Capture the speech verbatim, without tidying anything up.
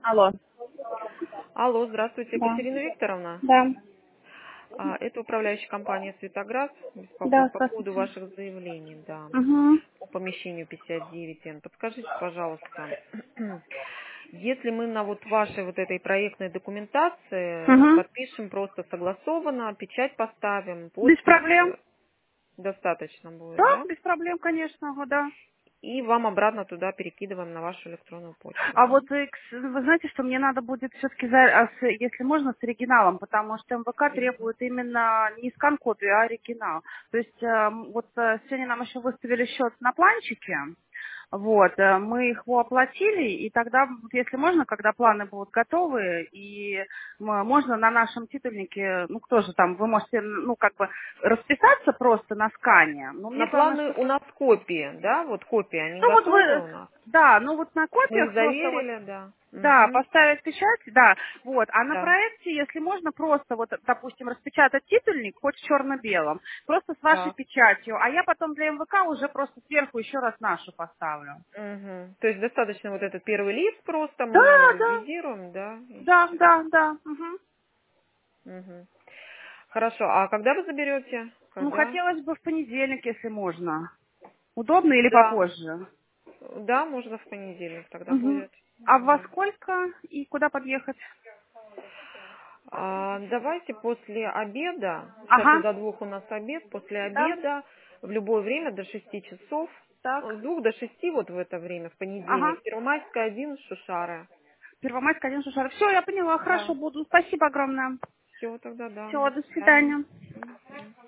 Алло. Алло, здравствуйте, Да. Екатерина Викторовна. Да. А, Это управляющая компания «Светоград». Да, Беспокоит по поводу здравствуйте. ваших заявлений, да, Угу. по помещению пятьдесят девять эн. Подскажите, пожалуйста, если мы на вот вашей вот этой проектной документации Угу. подпишем просто согласованно, печать поставим, Без подпись проблем. э, достаточно будет, Да, да? без проблем, конечно, ага, да. И вам обратно туда перекидываем на вашу электронную почту, А да? вот э, к- вы знаете, что мне надо будет все-таки, если можно, с оригиналом, потому что МВК требует именно не скан-копию, а оригинал. То есть э, вот э, сегодня нам еще выставили счет на планчике. Вот, э, мы их его оплатили, и тогда, вот если можно, когда планы будут готовы, и м, можно на нашем титульнике, ну, кто же там, вы можете, ну, как бы расписаться просто на скане, но мне На главное, планы что... у нас копии, да, вот копии, они Ну, вот готовы вы, у нас. да, ну, вот на Мы их копиях просто вот, заверили, да. да, Мгм. поставить печать, да, вот, а на Да. проекте, если можно, просто вот, допустим, распечатать титульник, хоть в черно-белом, просто с вашей Так. печатью, а я потом для МВК уже просто сверху еще раз нашу поставлю. Мгм. То есть достаточно вот этот первый лист просто, мы Да, его да, ревизируем, да, и да, все. да, да. Мгм. Мгм. Хорошо, а когда вы заберете? Ну, Когда? хотелось бы в понедельник, если можно. Удобно или Да. попозже? Да, можно в понедельник тогда Мгм. будет. А во Да. сколько и куда подъехать? А, давайте после обеда, сейчас вот Ага, до двух у нас обед, после да, обеда в любое время до шести часов, так, ну, с двух до шести вот в это время, в ага. понедельник, Первомайская один, Шушары. Первомайск, один шар. Все, я поняла, Да. хорошо, буду. Спасибо огромное. Все тогда, да. Все, До до свидания. свидания. Мгм.